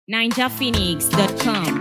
NinjaPhoenix.com.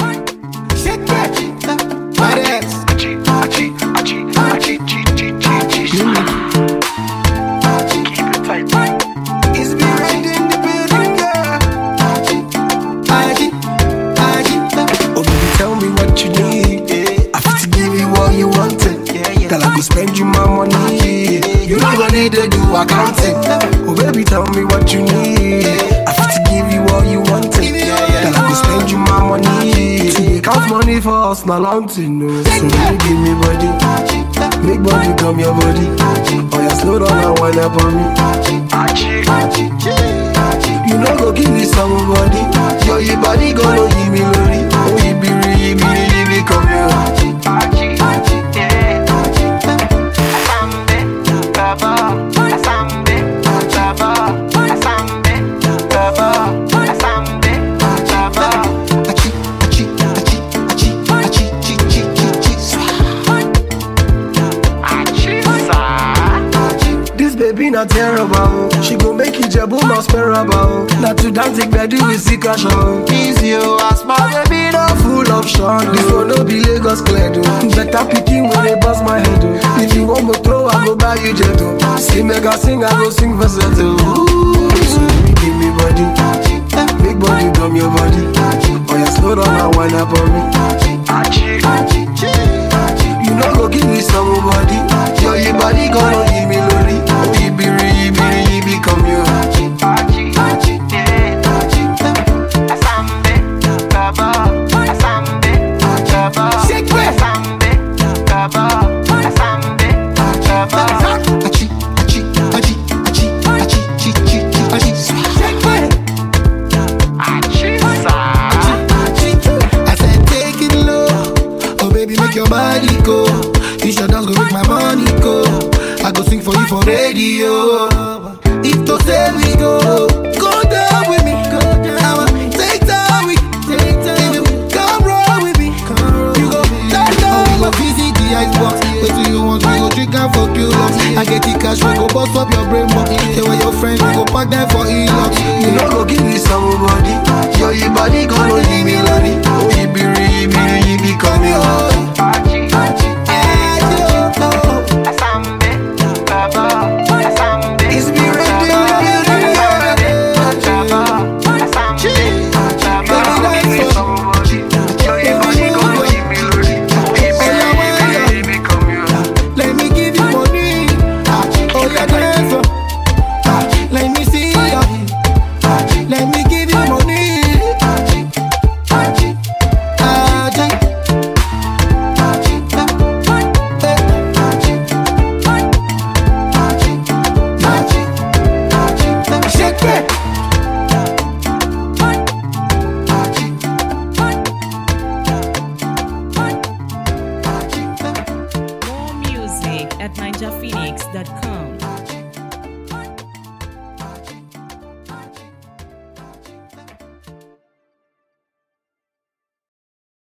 Tell me what you need. I fit to give you all you wanted. Girl, I go spend you my money. You not gonna need to do accounting. Oh baby, tell me what you need. I fit to give you all you wanted. Girl, I go spend you my money. To count money for us, not long to know. So baby, give me body. Big body, come your body. Oh yeah, slow down and wind up on me. You know go give me somebody. Yo, your body gonna give me lori. Oh, you be come here. This baby not terrible. She gon' make you jabu not sparable. Not to dance take bedu with secret show. Easy you ask my baby no full of shot. This one no be Lagos clear do. Better picking when they bust my head do. If you want me throw I go buy you jet do. See mega sing I go sing versatile. So baby give me body. Big body come your body. Oh yeah slow down and wind up on me. You know go give me somebody. Yo your body gonna give me lori. Oh you be come here. Your body go, this your dance go make my money go. I go sing for you for radio. If to say we go down with me, I'ma take time with you. Come roll with me, you go take time. We go visit the icebox. What do you want? We go drink and fuck you up. I get the cash, we go bust up your brain box. They were your friends, we go pack them for e-locks. You know go give me somebody. Yo, your body go